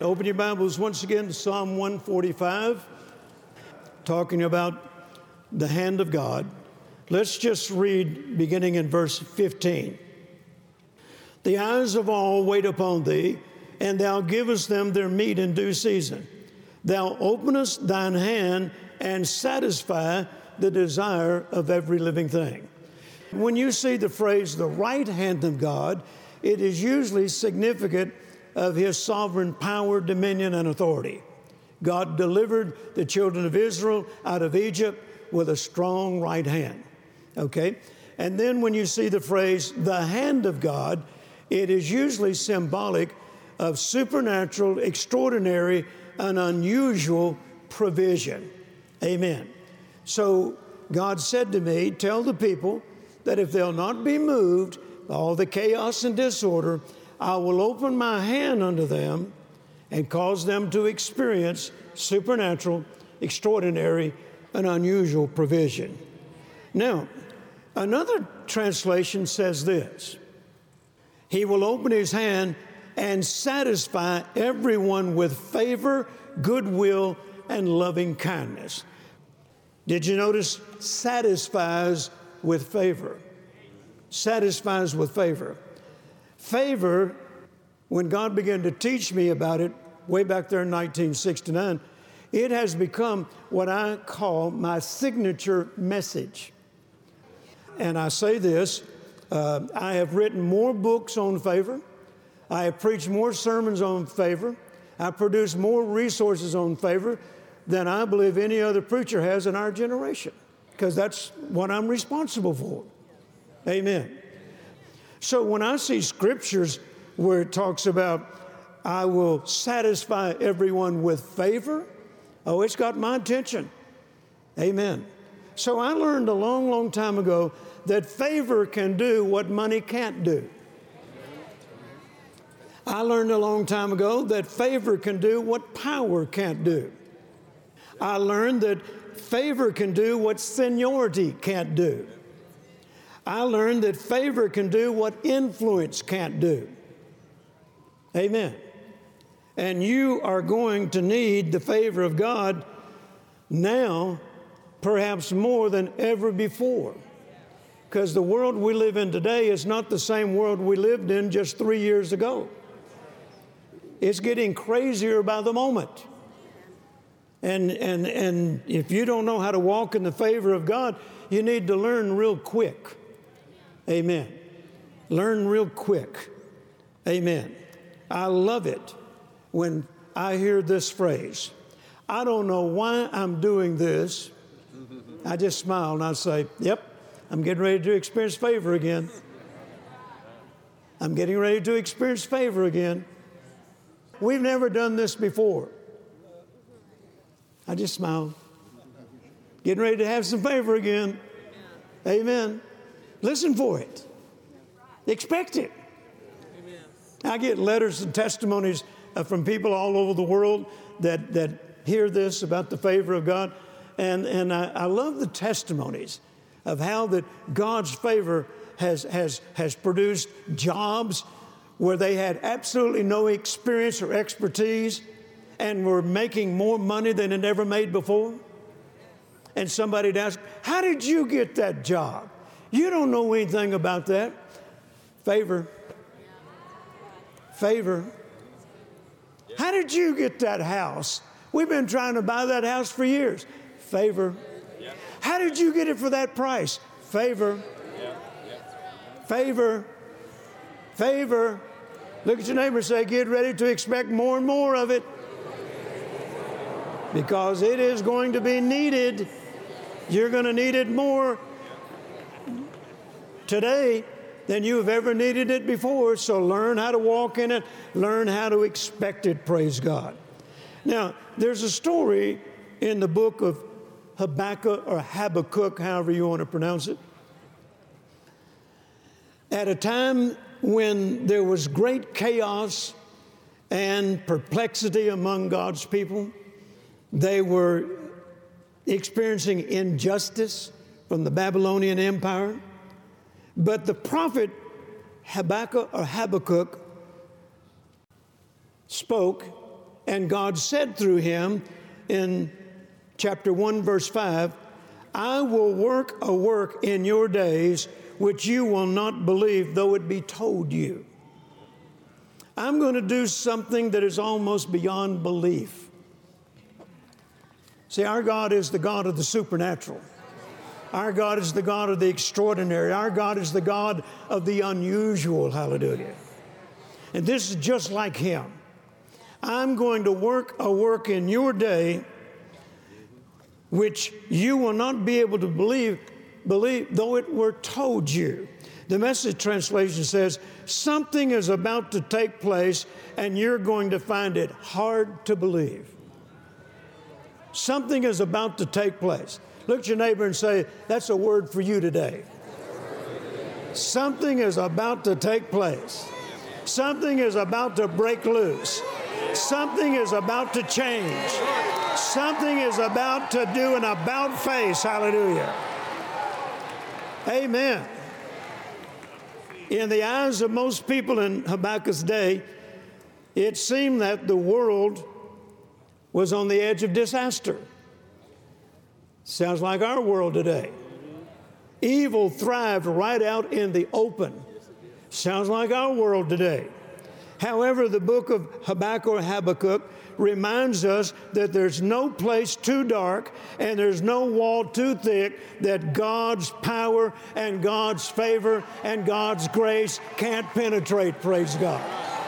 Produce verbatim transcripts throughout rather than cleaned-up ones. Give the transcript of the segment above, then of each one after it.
Open your Bibles once again to Psalm one forty-five, talking about the hand of God. Let's just read beginning in verse fifteen. The eyes of all wait upon thee, and thou givest them their meat in due season. Thou openest thine hand and satisfy the desire of every living thing. When you see the phrase, the right hand of God, it is usually significant of His sovereign power, dominion, and authority. God delivered the children of Israel out of Egypt with a strong right hand. Okay? And then when you see the phrase, the hand of God, it is usually symbolic of supernatural, extraordinary, and unusual provision. Amen. So God said to me, tell the people that if they'll not be moved by all the chaos and disorder, I will open my hand unto them and cause them to experience supernatural, extraordinary, and unusual provision. Now, another translation says this: He will open His hand and satisfy everyone with favor, goodwill, and loving kindness. Did you notice? Satisfies with favor. Satisfies with favor. Favor, when God began to teach me about it way back there in nineteen sixty-nine, it has become what I call my signature message. And I say this, uh, I have written more books on favor. I have preached more sermons on favor. I produce more resources on favor than I believe any other preacher has in our generation, because that's what I'm responsible for. Amen. So when I see scriptures where it talks about, I will satisfy everyone with favor, oh, it's got my attention. Amen. So I learned a long, long time ago that favor can do what money can't do. I learned a long time ago that favor can do what power can't do. I learned that favor can do what seniority can't do. I learned that favor can do what influence can't do. Amen. And you are going to need the favor of God now, perhaps more than ever before. Because the world we live in today is not the same world we lived in just three years ago. It's getting crazier by the moment. And, and, and if you don't know how to walk in the favor of God, you need to learn real quick. Amen. Learn real quick. Amen. I love it when I hear this phrase. I don't know why I'm doing this. I just smile and I say, yep, I'm getting ready to experience favor again. I'm getting ready to experience favor again. We've never done this before. I just smile. Getting ready to have some favor again. Amen. Listen for it. Expect it. I get letters and testimonies uh, from people all over the world that, that hear this about the favor of God. And, and I, I love the testimonies of how that God's favor has, has, has produced jobs where they had absolutely no experience or expertise and were making more money than they'd ever made before. And somebody'd ask, how did you get that job? You don't know anything about that. Favor. Favor. How did you get that house? We've been trying to buy that house for years. Favor. How did you get it for that price? Favor. Favor. Favor. Look at your neighbor and say, get ready to expect more and more of it, because it is going to be needed. You're going to need it more today than you have ever needed it before. So learn how to walk in it. Learn how to expect it, praise God. Now, there's a story in the book of Habakkuk or Habakkuk, however you want to pronounce it. At a time when there was great chaos and perplexity among God's people, they were experiencing injustice from the Babylonian Empire. But the prophet Habakkuk or Habakkuk spoke And God said through him in chapter one, verse five, I will work a work in your days which you will not believe, though it be told you. I'm going to do something that is almost beyond belief. See, our God is the God of the supernatural. Our God is the God of the extraordinary. Our God is the God of the unusual. Hallelujah. And this is just like him. I'm going to work a work in your day which you will not be able to believe, believe, though it were told you. The Message translation says, something is about to take place and you're going to find it hard to believe. Something is about to take place. Look at your neighbor and say, that's a word for you today. Something is about to take place. Something is about to break loose. Something is about to change. Something is about to do an about face. Hallelujah. Amen. In the eyes of most people in Habakkuk's day, it seemed that the world was on the edge of disaster. Sounds like our world today. Evil thrived right out in the open. Sounds like our world today. However, the book of Habakkuk or Habakkuk reminds us that there's no place too dark and there's no wall too thick that God's power and God's favor and God's grace can't penetrate, praise God.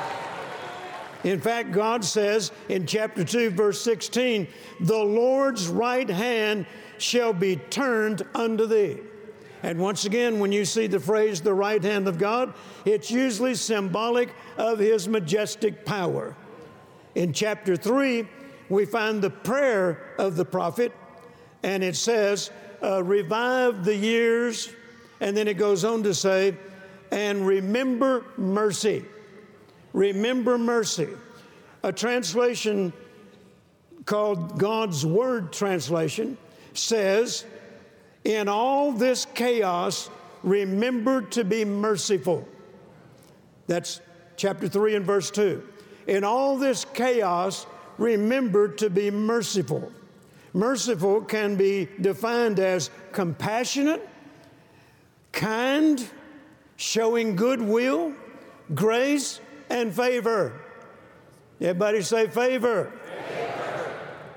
In fact, God says in chapter two, verse sixteen, the Lord's right hand shall be turned unto thee. And once again, when you see the phrase, the right hand of God, it's usually symbolic of his majestic power. In chapter three, we find the prayer of the prophet, and it says, uh, revive the years, and then it goes on to say, and remember mercy. Remember mercy. A translation called God's Word translation says, in all this chaos, remember to be merciful. That's chapter three and verse two. In all this chaos, remember to be merciful. Merciful can be defined as compassionate, kind, showing goodwill, grace, and favor. Everybody say favor. Favor.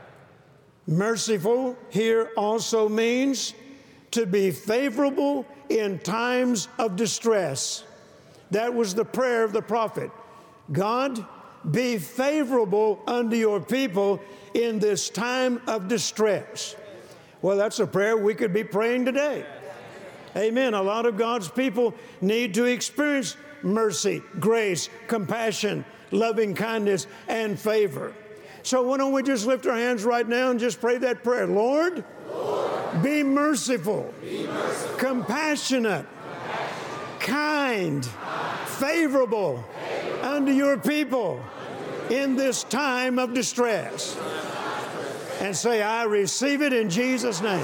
Merciful here also means to be favorable in times of distress. That was the prayer of the prophet. God, be favorable unto your people in this time of distress. Well, that's a prayer we could be praying today. Amen. A lot of God's people need to experience mercy, grace, compassion, loving kindness, and favor. So why don't we just lift our hands right now and just pray that prayer. Lord, Lord be merciful, be merciful compassionate, compassionate kind, kind favorable, favorable unto your people unto your in this time of distress. And say, I receive it in Jesus' name.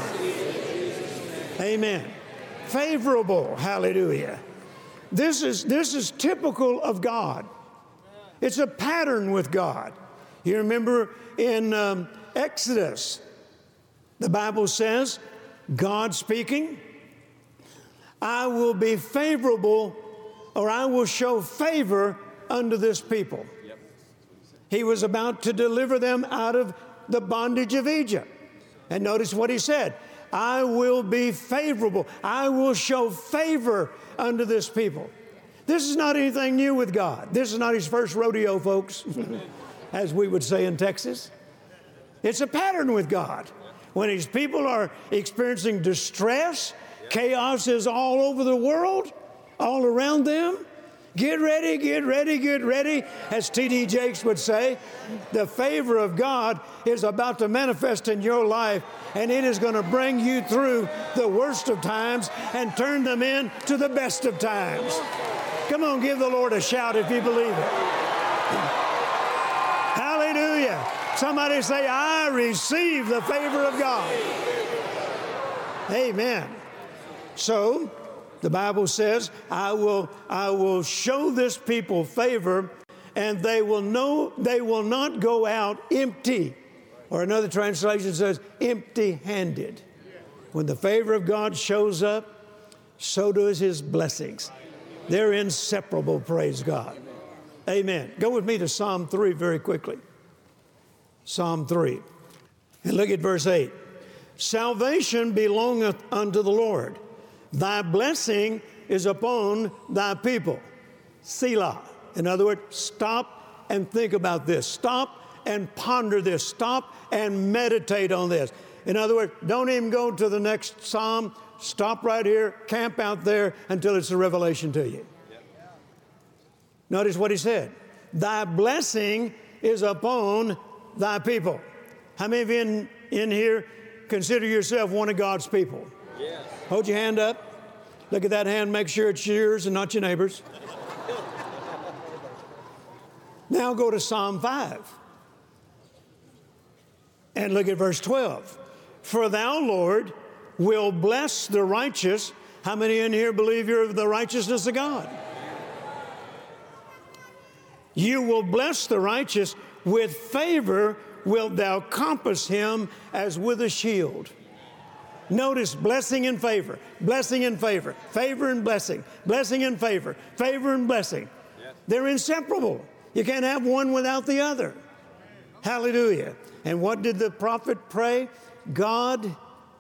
Amen. Favorable, hallelujah. This is, this is typical of God. It's a pattern with God. You remember in um, Exodus, the Bible says, God speaking, I will be favorable, or I will show favor unto this people. Yep. He was about to deliver them out of the bondage of Egypt. And notice what he said, I will be favorable. I will show favor unto this people. This is not anything new with God. This is not his first rodeo, folks, as we would say in Texas. It's a pattern with God. When his people are experiencing distress, chaos is all over the world, all around them. Get ready, get ready, get ready. As T D Jakes would say, the favor of God is about to manifest in your life, and it is going to bring you through the worst of times and turn them into the best of times. Come on, give the Lord a shout if you believe it. Hallelujah. Somebody say, I receive the favor of God. Amen. So, the Bible says, I will, I will show this people favor, and they will know they will not go out empty. Or another translation says empty-handed. When the favor of God shows up, so does his blessings. They're inseparable, praise God. Amen. Go with me to Psalm three very quickly. Psalm three. And look at verse eight. Salvation belongeth unto the Lord. Thy blessing is upon thy people. Selah. In other words, stop and think about this. Stop and ponder this. Stop and meditate on this. In other words, don't even go to the next psalm. Stop right here, camp out there until it's a revelation to you. Notice what he said. Thy blessing is upon thy people. How many of you in, in here consider yourself one of God's people? Yes. Hold your hand up. Look at that hand. Make sure it's yours and not your neighbor's. Now go to Psalm five. And look at verse twelve. For thou, Lord, will bless the righteous. How many in here believe you're the righteousness of God? You will bless the righteous. With favor wilt thou compass him as with a shield. Notice blessing and favor, blessing and favor, favor and blessing, blessing and favor, favor and blessing. Yes. They're inseparable. You can't have one without the other. Hallelujah. And what did the prophet pray? God,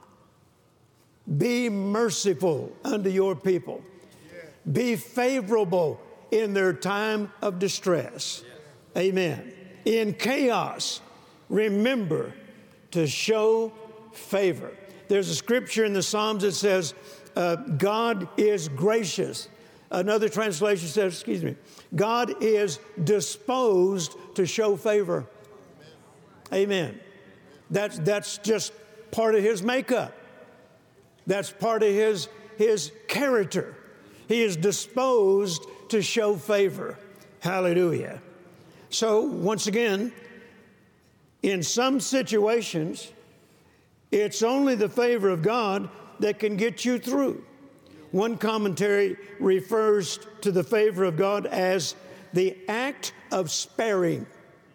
be merciful unto your people. Yes. Be favorable in their time of distress. Yes. Amen. In chaos, remember to show favor. There's a scripture in the Psalms that says, uh, God is gracious. Another translation says, excuse me, God is disposed to show favor. Amen. That's, that's just part of his makeup. That's part of his, his character. He is disposed to show favor. Hallelujah. So, once again, in some situations, it's only the favor of God that can get you through. One commentary refers to the favor of God as the act of sparing.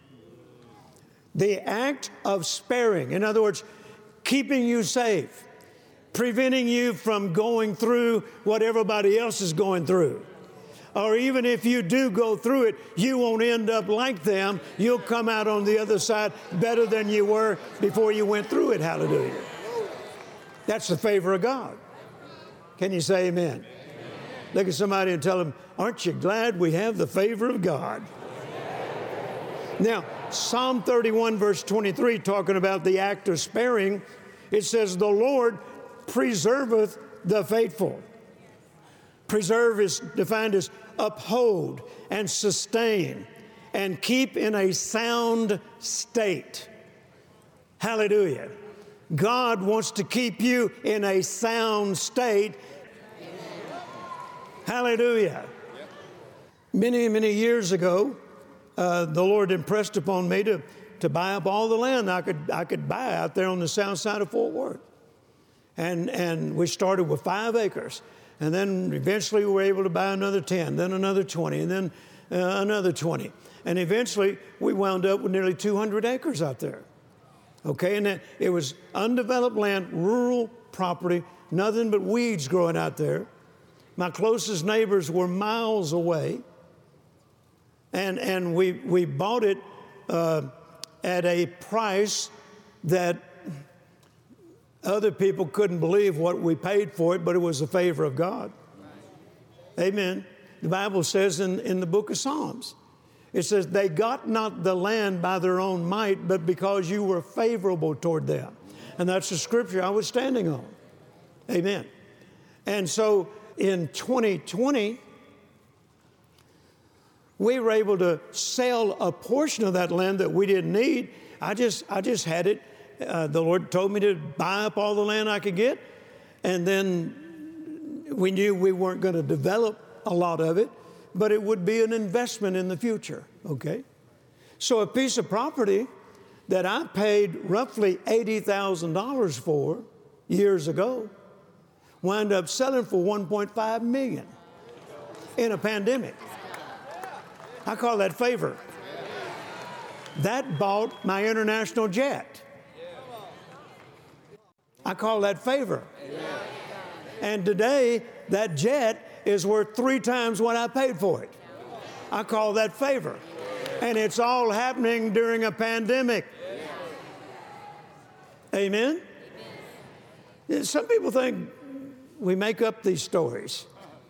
The act of sparing. In other words, keeping you safe, preventing you from going through what everybody else is going through. Or even if you do go through it, you won't end up like them. You'll come out on the other side better than you were before you went through it. Hallelujah. That's the favor of God. Can you say amen? Amen. Look at somebody and tell them, aren't you glad we have the favor of God? Now, Psalm thirty-one, verse twenty-three, talking about the act of sparing, it says, the Lord preserveth the faithful. Preserve is defined as uphold and sustain and keep in a sound state. Hallelujah. God wants to keep you in a sound state. Hallelujah. Many, many years ago, uh, the Lord impressed upon me to, to buy up all the land I could, I could buy out there on the south side of Fort Worth. And, and we started with five acres. And then eventually we were able to buy another ten, then another twenty, and then uh, another twenty. And eventually we wound up with nearly two hundred acres out there. Okay, and then it was undeveloped land, rural property, nothing but weeds growing out there. My closest neighbors were miles away. And, and we, we bought it uh, at a price that other people couldn't believe what we paid for it, but it was the favor of God. Amen. The Bible says in, in the book of Psalms, it says, they got not the land by their own might, but because you were favorable toward them. And that's the scripture I was standing on. Amen. And so in twenty twenty, we were able to sell a portion of that land that we didn't need. I just, I just had it. Uh, the Lord told me to buy up all the land I could get. And then we knew we weren't going to develop a lot of it, but it would be an investment in the future, okay? So a piece of property that I paid roughly eighty thousand dollars for years ago wound up selling for one point five million dollars in a pandemic. I call that favor. That bought my international jet. I call that favor. And today, that jet is worth three times what I paid for it. I call that favor. And it's all happening during a pandemic. Amen? Some people think we make up these stories.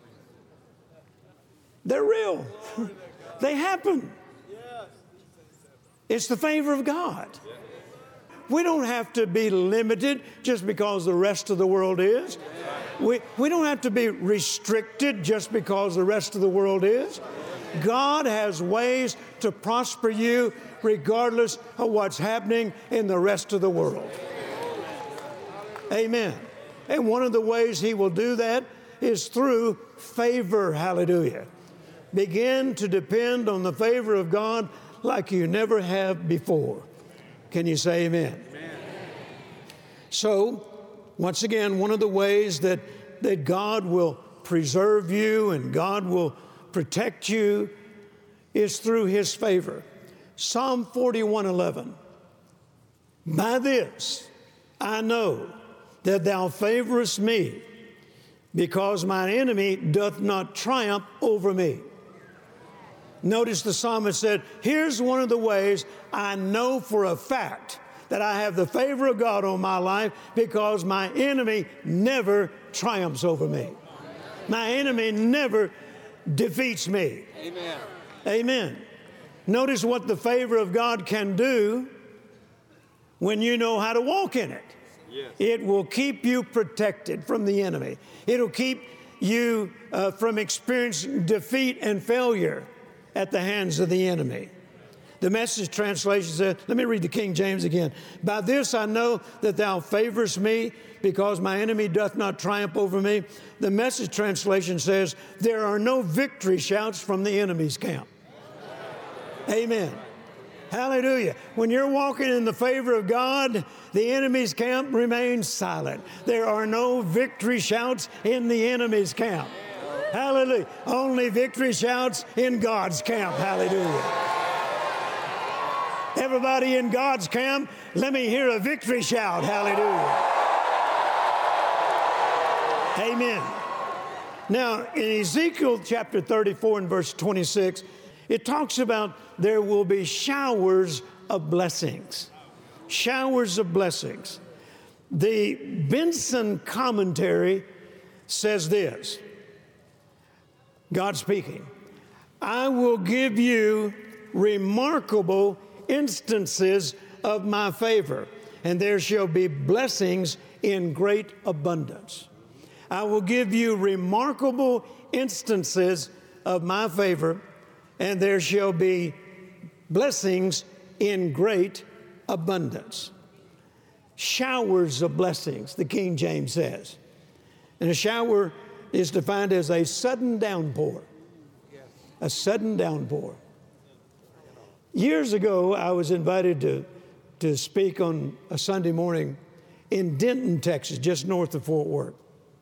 They're real. They happen. It's the favor of God. We don't have to be limited just because the rest of the world is. We, we don't have to be restricted just because the rest of the world is. God has ways to prosper you regardless of what's happening in the rest of the world. Amen. And one of the ways He will do that is through favor. Hallelujah. Begin to depend on the favor of God like you never have before. Can you say amen? Amen. So, once again, one of the ways that, that God will preserve you and God will protect you is through His favor. Psalm forty-one eleven. By this I know that Thou favorest me, because mine enemy doth not triumph over me. Notice the psalmist said, here's one of the ways I know for a fact that I have the favor of God on my life, because my enemy never triumphs over me. My enemy never defeats me. Amen. Amen. Notice what the favor of God can do when you know how to walk in it. Yes. It will keep you protected from the enemy. It'll keep you uh, from experiencing defeat and failure at the hands of the enemy. The Message translation says, let me read the King James again. By this I know that Thou favorest me, because my enemy doth not triumph over me. The Message translation says, there are no victory shouts from the enemy's camp. Amen. Hallelujah. When you're walking in the favor of God, the enemy's camp remains silent. There are no victory shouts in the enemy's camp. Hallelujah. Only victory shouts in God's camp. Hallelujah. Everybody in God's camp, let me hear a victory shout. Hallelujah. Amen. Now, in Ezekiel chapter thirty-four and verse twenty-six, it talks about there will be showers of blessings. Showers of blessings. The Benson commentary says this. God speaking, I will give you remarkable instances of my favor, and there shall be blessings in great abundance. I will give you remarkable instances of my favor, and there shall be blessings in great abundance. Showers of blessings, the King James says. And a shower is defined as a sudden downpour. A sudden downpour. Years ago, I was invited to, to speak on a Sunday morning in Denton, Texas, just north of Fort Worth.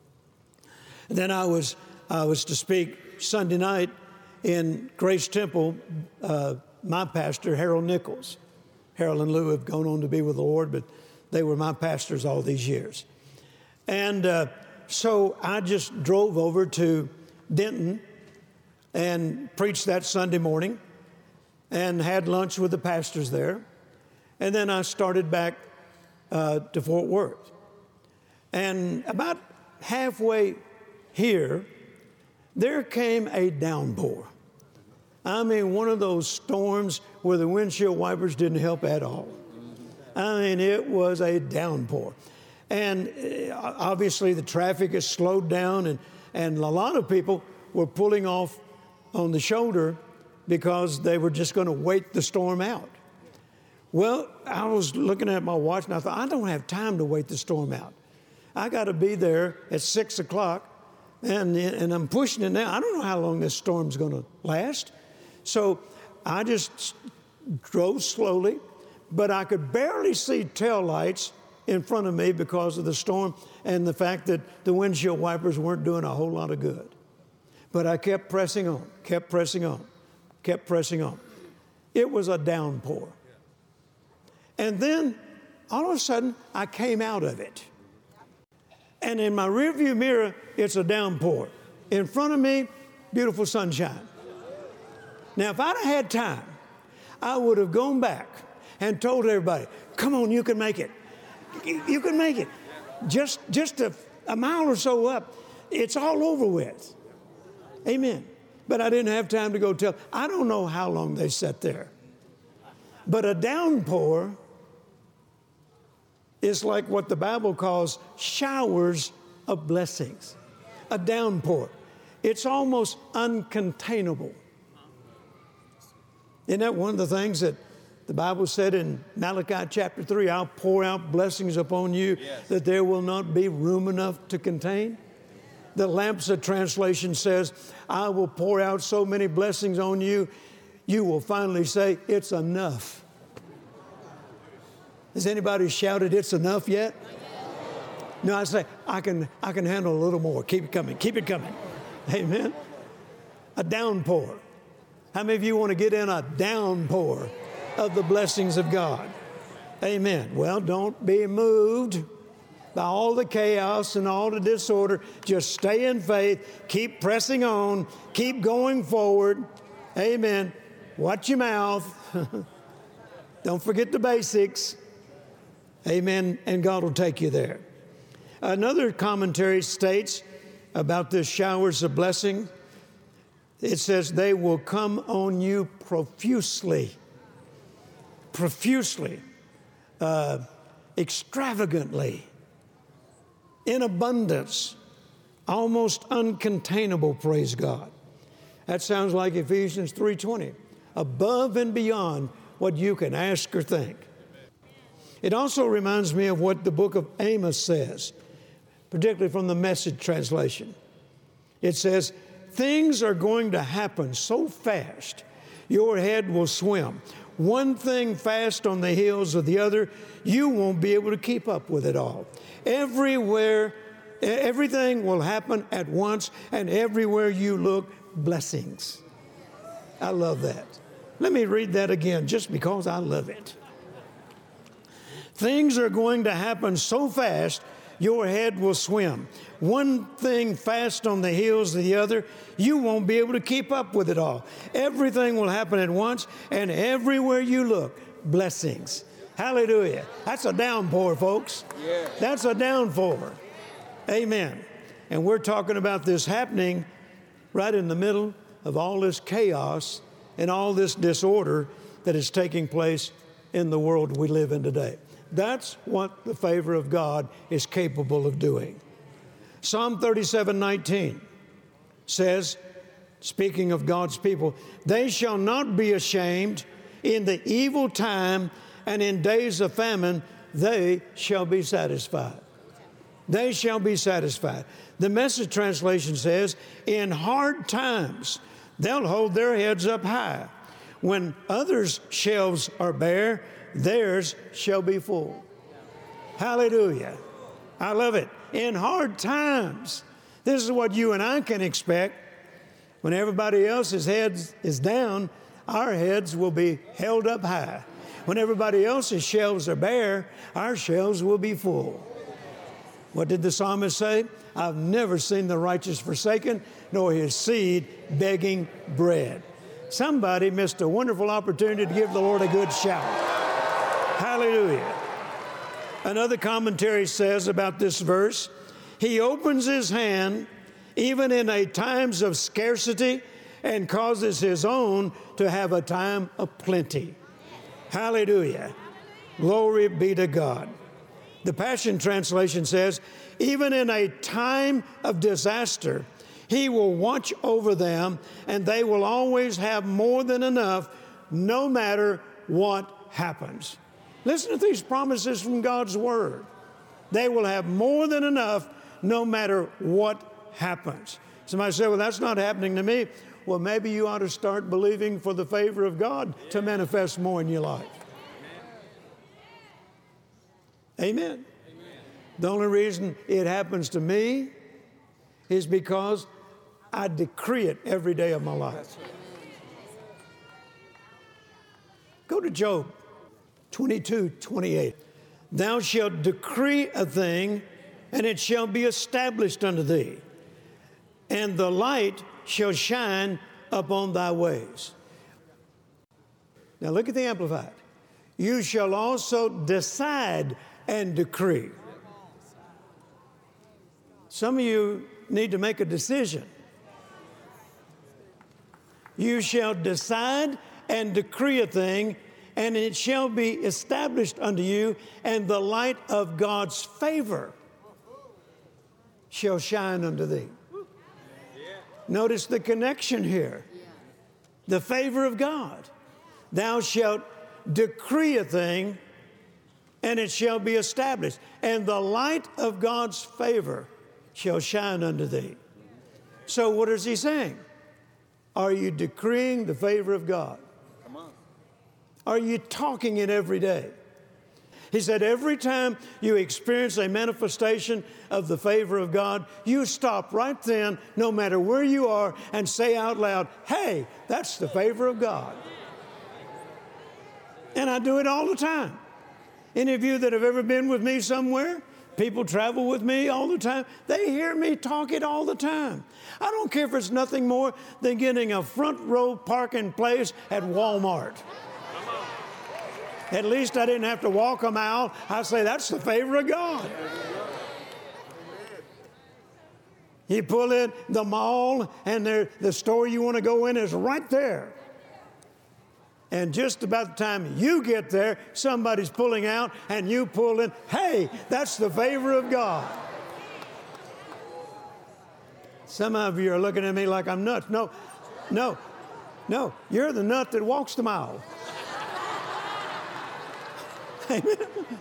Then I was, I was to speak Sunday night in Grace Temple, uh, my pastor, Harold Nichols. Harold and Lou have gone on to be with the Lord, but they were my pastors all these years. And uh, so I just drove over to Denton and preached that Sunday morning and had lunch with the pastors there. And then I started back uh, to Fort Worth. And about halfway here, there came a downpour. I mean, one of those storms where the windshield wipers didn't help at all. I mean, it was a downpour. And uh, obviously the traffic is slowed down, and, and a lot of people were pulling off on the shoulder because they were just going to wait the storm out. Well, I was looking at my watch and I thought, I don't have time to wait the storm out. I got to be there at six o'clock, and, and I'm pushing it now. I don't know how long this storm's going to last. So I just drove slowly, but I could barely see tail lights in front of me because of the storm and the fact that the windshield wipers weren't doing a whole lot of good. But I kept pressing on, kept pressing on. kept pressing on. It was a downpour. And then all of a sudden, I came out of it. And in my rearview mirror, it's a downpour. In front of me, beautiful sunshine. Now, if I'd have had time, I would have gone back and told everybody, come on, you can make it. You can make it. Just, just a, a mile or so up, it's all over with. Amen. But I didn't have time to go tell. I don't know how long they sat there. But a downpour is like what the Bible calls showers of blessings. A downpour. It's almost uncontainable. Isn't that one of the things that the Bible said in Malachi chapter three, I'll pour out blessings upon you yes. that there will not be room enough to contain? The Lampset translation says, I will pour out so many blessings on you, you will finally say, it's enough. Has anybody shouted, it's enough yet? No, I say, I can, I can handle a little more. Keep it coming. Keep it coming. Amen. A downpour. How many of you want to get in a downpour of the blessings of God? Amen. Well, don't be moved by all the chaos and all the disorder. Just stay in faith. Keep pressing on. Keep going forward. Amen. Watch your mouth. Don't forget the basics. Amen. And God will take you there. Another commentary states about the showers of blessing. It says, they will come on you profusely. Profusely. Uh, extravagantly. In abundance. Almost uncontainable, praise God. That sounds like Ephesians three twenty. Above and beyond what you can ask or think. It also reminds me of what the book of Amos says, particularly from the Message translation. It says, things are going to happen so fast, your head will swim. One thing fast on the heels of the other, you won't be able to keep up with it all. Everywhere, everything will happen at once, and everywhere you look, blessings. I love that. Let me read that again, just because I love it. Things are going to happen so fast, your head will swim. One thing fast on the heels of the other, you won't be able to keep up with it all. Everything will happen at once, and everywhere you look, blessings. Hallelujah. That's a downpour, folks. Yeah. That's a downpour. Amen. And we're talking about this happening right in the middle of all this chaos and all this disorder that is taking place in the world we live in today. That's what the favor of God is capable of doing. Psalm thirty-seven nineteen says, speaking of God's people, they shall not be ashamed in the evil time, and in days of famine, they shall be satisfied. They shall be satisfied. The Message translation says, in hard times, they'll hold their heads up high. When others' shelves are bare, theirs shall be full. Hallelujah. I love it. In hard times, this is what you and I can expect. When everybody else's head is down, our heads will be held up high. When everybody else's shelves are bare, our shelves will be full. What did the psalmist say? I've never seen the righteous forsaken, nor his seed begging bread. Somebody missed a wonderful opportunity to give the Lord a good shout. Hallelujah. Another commentary says about this verse, he opens his hand even in a times of scarcity and causes his own to have a time of plenty. Hallelujah. Glory be to God. The Passion Translation says, even in a time of disaster, he will watch over them, and they will always have more than enough, no matter what happens. Listen to these promises from God's Word. They will have more than enough, no matter what happens. Somebody said, well, that's not happening to me. Well, maybe you ought to start believing for the favor of God to manifest more in your life. Amen. Amen. The only reason it happens to me is because I decree it every day of my life. Go to Job twenty-two, twenty-eight. Thou shalt decree a thing, and it shall be established unto thee, and the light shall shine upon thy ways. Now look at the Amplified. You shall also decide and decree. Some of you need to make a decision. You shall decide and decree a thing, and it shall be established unto you, and the light of God's favor shall shine unto thee. Notice the connection here. The favor of God. Thou shalt decree a thing, and it shall be established, and the light of God's favor shall shine unto thee. So what is he saying? Are you decreeing the favor of God? Come on. Are you talking it every day? He said every time you experience a manifestation of the favor of God, you stop right then, no matter where you are, and say out loud, hey, that's the favor of God. And I do it all the time. Any of you that have ever been with me somewhere, people travel with me all the time, they hear me talk it all the time. I don't care if it's nothing more than getting a front row parking place at Walmart. At least I didn't have to walk a mile. I say, that's the favor of God. You pull in the mall, and there, the store you want to go in is right there. And just about the time you get there, somebody's pulling out, and you pull in. Hey, that's the favor of God. Some of you are looking at me like I'm nuts. No, no, no. You're the nut that walks the mile. Amen.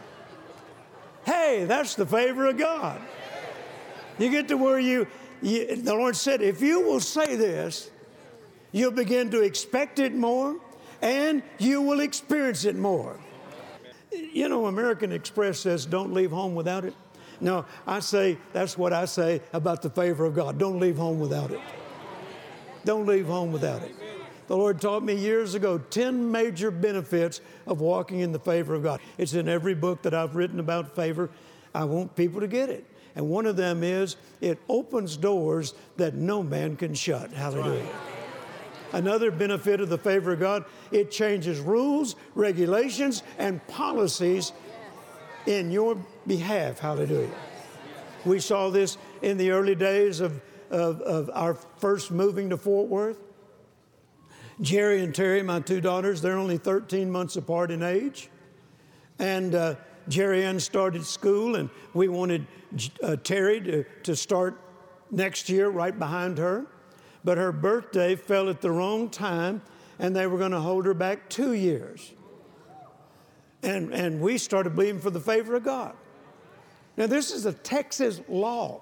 Hey, that's the favor of God. You get to where you, you, the Lord said, if you will say this, you'll begin to expect it more, and you will experience it more. You know, American Express says, don't leave home without it. No, I say, that's what I say about the favor of God. Don't leave home without it. Don't leave home without it. The Lord taught me years ago ten major benefits of walking in the favor of God. It's in every book that I've written about favor. I want people to get it. And one of them is it opens doors that no man can shut. Hallelujah. Right. Another benefit of the favor of God, it changes rules, regulations, and policies in your behalf. Hallelujah. We saw this in the early days of, of, of our first moving to Fort Worth. Jerry and Terry, my two daughters, they're only thirteen months apart in age. And uh, Jerry Ann started school, and we wanted uh, Terry to, to start next year right behind her. But her birthday fell at the wrong time, and they were going to hold her back two years. And, and we started believing for the favor of God. Now, this is a Texas law.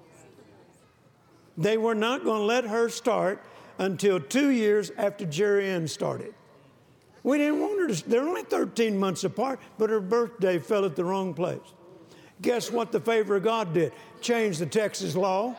They were not going to let her start until two years after Jerry Ann started. We didn't want her to, they're only thirteen months apart, but her birthday fell at the wrong place. Guess what the favor of God did? Changed the Texas law.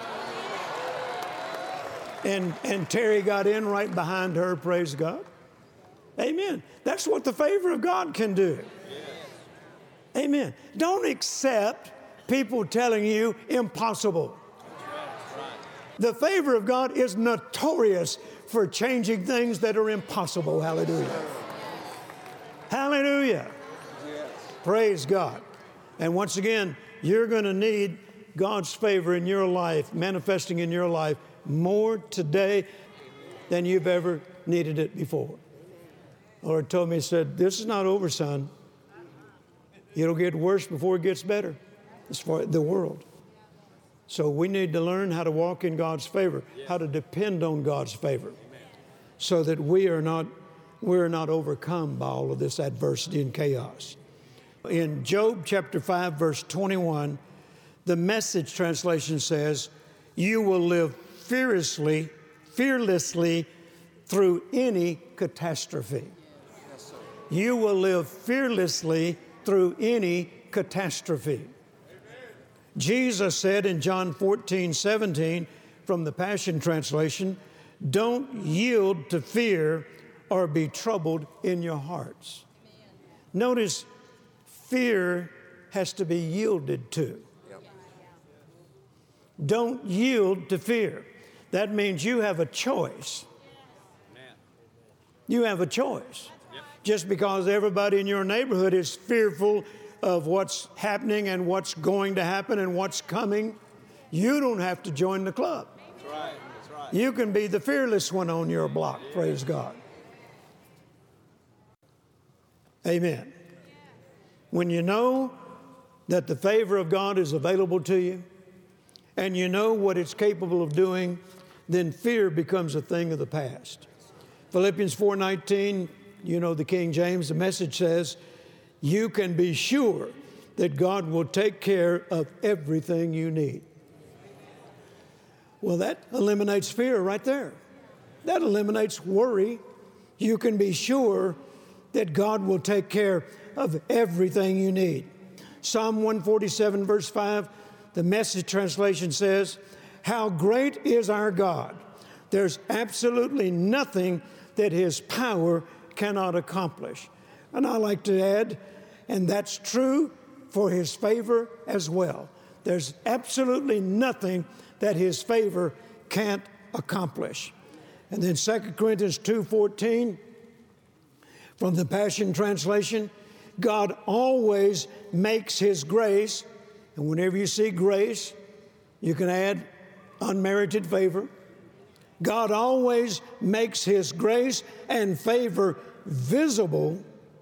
And, and Terry got in right behind her, praise God. Amen. That's what the favor of God can do. Amen. Don't accept people telling you impossible. The favor of God is notorious for changing things that are impossible. Hallelujah. Hallelujah. Praise God. And once again, you're going to need God's favor in your life, manifesting in your life more today than you've ever needed it before. The Lord told me, He said, this is not over, son. It'll get worse before it gets better as far as the world. So we need to learn how to walk in God's favor, how to depend on God's favor, so that we are not, we're not overcome by all of this adversity and chaos. In Job chapter five, verse twenty-one, the Message translation says, you will live fearlessly, fearlessly through any catastrophe. You will live fearlessly through any catastrophe. Jesus said in John fourteen, seventeen, from the Passion Translation, don't yield to fear or be troubled in your hearts. Notice, fear has to be yielded to. Yep. Don't yield to fear. That means you have a choice. You have a choice. Yep. Just because everybody in your neighborhood is fearful of what's happening and what's going to happen and what's coming, you don't have to join the club. That's right. That's right. You can be the fearless one on your block. Praise God. Amen. When you know that the favor of God is available to you and you know what it's capable of doing, then fear becomes a thing of the past. Philippians four nineteen, you know the King James, the Message says, you can be sure that God will take care of everything you need. Well, that eliminates fear right there. That eliminates worry. You can be sure that God will take care of everything you need. Psalm one forty-seven, verse five, the Message translation says, how great is our God. There's absolutely nothing that His power cannot accomplish. And I like to add, and that's true for His favor as well. There's absolutely nothing that His favor can't accomplish. And then Second Corinthians two fourteen, from the Passion Translation, God always makes His grace, and whenever you see grace, you can add unmerited favor. God always makes His grace and favor visible,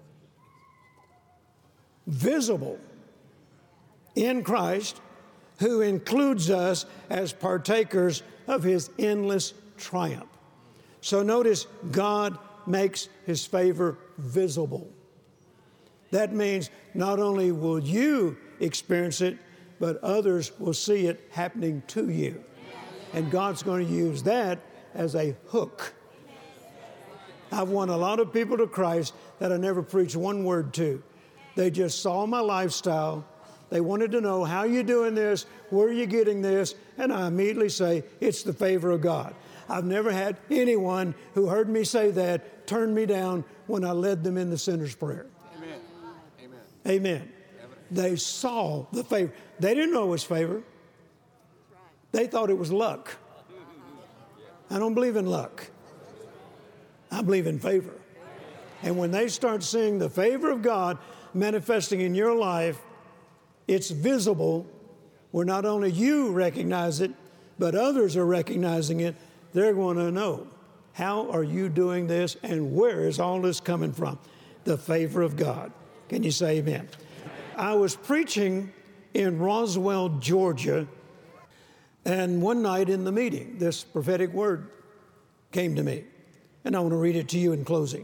visible in Christ, who includes us as partakers of His endless triumph. So notice, God makes His favor visible. That means not only will you experience it, but others will see it happening to you. And God's going to use that as a hook. I've won a lot of people to Christ that I never preached one word to. They just saw my lifestyle. They wanted to know, how are you doing this? Where are you getting this? And I immediately say, it's the favor of God. I've never had anyone who heard me say that turn me down when I led them in the sinner's prayer. Amen. Amen. Amen. They saw the favor. They didn't know it was favor. They thought it was luck. I don't believe in luck. I believe in favor. And when they start seeing the favor of God manifesting in your life, it's visible where not only you recognize it, but others are recognizing it. They're going to know, how are you doing this and where is all this coming from? The favor of God. Can you say amen? I was preaching in Roswell, Georgia, and one night in the meeting, this prophetic word came to me, and I want to read it to you in closing.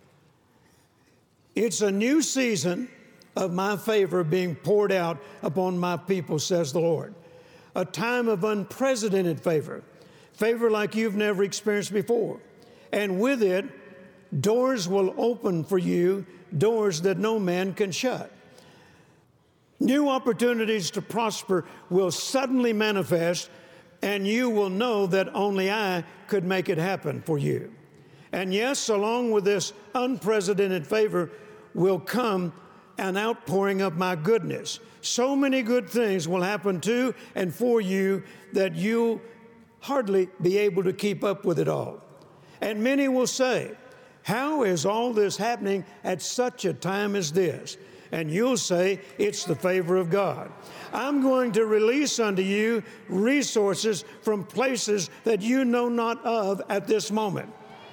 It's a new season of my favor being poured out upon my people, says the Lord. A time of unprecedented favor, favor like you've never experienced before. And with it, doors will open for you, doors that no man can shut. New opportunities to prosper will suddenly manifest, and you will know that only I could make it happen for you. And yes, along with this unprecedented favor will come an outpouring of my goodness. So many good things will happen to and for you that you'll hardly be able to keep up with it all. And many will say, how is all this happening at such a time as this? And you'll say, it's the favor of God. I'm going to release unto you resources from places that you know not of at this moment.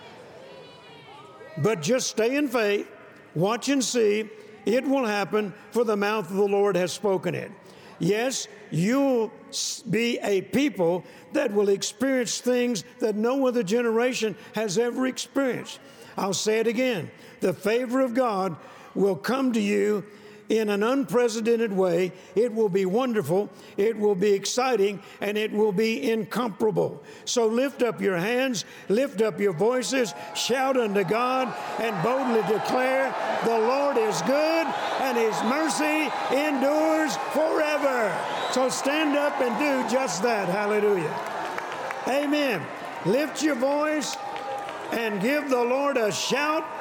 But just stay in faith, watch and see. It will happen, for the mouth of the Lord has spoken it. Yes, you'll be a people that will experience things that no other generation has ever experienced. I'll say it again. The favor of God will come to you in an unprecedented way. It will be wonderful, it will be exciting, and it will be incomparable. So lift up your hands, lift up your voices, shout unto God, and boldly declare, the Lord is good, and His mercy endures forever. So stand up and do just that. Hallelujah. Amen. Lift your voice and give the Lord a shout